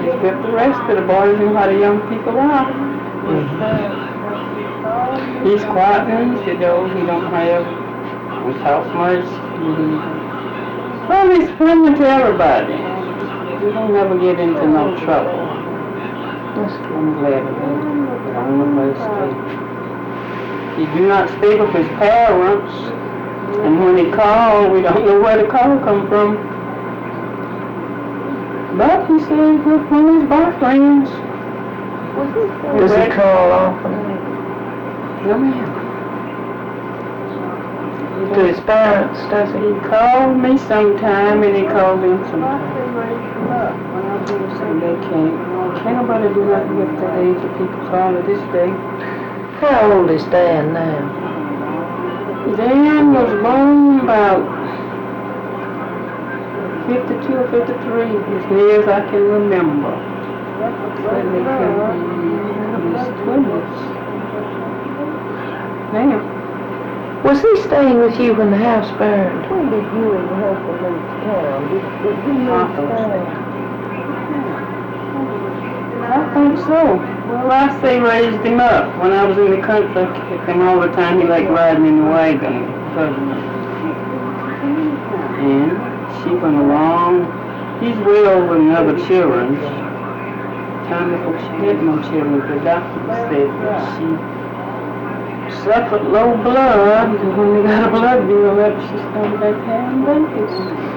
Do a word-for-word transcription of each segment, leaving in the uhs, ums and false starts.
Except the rest of the boys and how the young people are. Mm-hmm. He's quiet and easy though. He don't have, don't talk much. He, well, he's friendly to everybody. He don't never get into no trouble. That's good. I'm glad of that. But I don't know where to stay. He do not stay with his parents. And when he call, we don't know where the call come from. But he said with one of his boyfriends. Does he call often? No, ma'am. To his parents, does he? He called me sometime and he called them sometime. And they can't. Can't nobody do nothing with the age of people calling this day. How old is Dan now? Dan was born about fifty-two or fifty-three, as near as I can remember. But they could be in his twenties. Now, Was he staying with you when the house burned? When did you and your husband move to town? Did, did you move to town? I think so. Well, I say raised him up. When I was in the country, I kept him all the time. He liked riding in the wagon. And she went along. He's well with other children. Time before she had no children, the doctor said that she suffered low blood. And when they got a blood deal up, she started back having babies.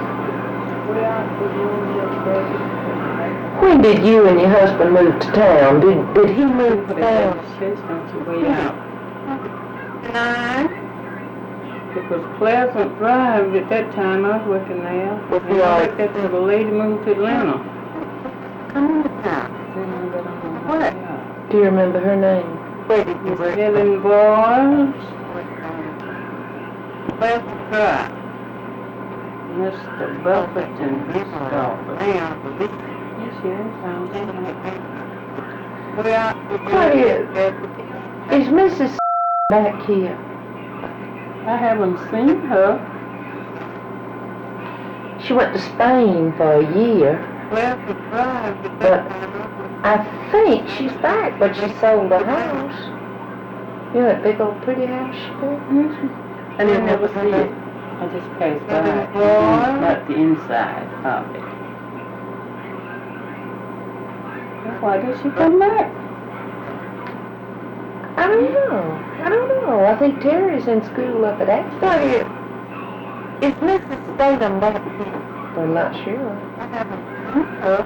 When did you and your husband move to town? Did did he move to town? Way out. Nine. It was Pleasant Drive at that time. I was working there. With And the I old- like that till the lady moved to Atlanta. Come to town. What? Do you remember her name? Where did you Miss work? Helen Boys. Pleasant Drive. Mister Buffett and Miss Dolphin. Yes, yes. Well, What is? Is Missus back here? I haven't seen her. She went to Spain for a year, Pleasant Drive. but I think she's back, but she sold the house. You know that big old pretty house she built? I didn't never see it. I just passed by it. Not the inside of it. Why did she come back? I don't know. I don't know. I think Terry's in school up at Axel. Is Missus Statham back here? I'm not sure. I haven't seen her.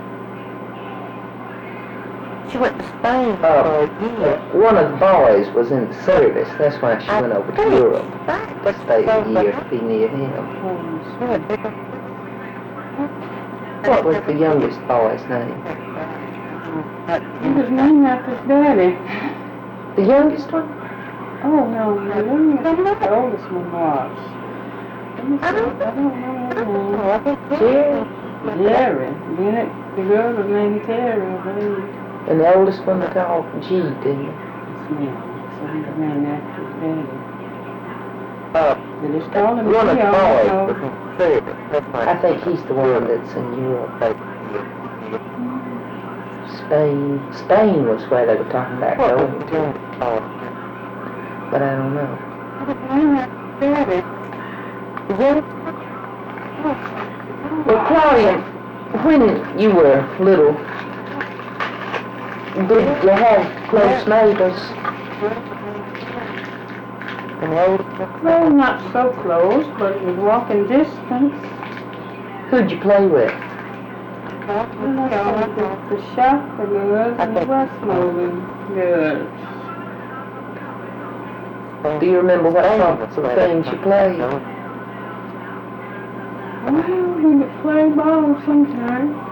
She went to Spain for Oh, a year. one of the boys was in the service. That's why she went over to Europe to stay a year to be near him. What was the youngest boy's name? He was named after his daddy. The youngest one? Oh, no, the youngest, the oldest one was. Let me see. I don't I don't know her name. Jerry. Jerry. Then it, the girl was named Terry, I believe. And the oldest one they called G, didn't they? Yes, ma'am. So he was named after his daddy. Uh, They just called him one of the G, I boys don't was know. in service. That's why I think he's the one that's in Europe. Spain. Spain was where they were talking about going to. But I don't know. Daddy. Well, Claudia, when you were little, did you have close neighbors? Well, not so close, but in walking distance. Who'd you play with? The, the Shopper girls and the Westmoreland girls. Do you remember what sorts of things you played? Well, we could play ball sometimes.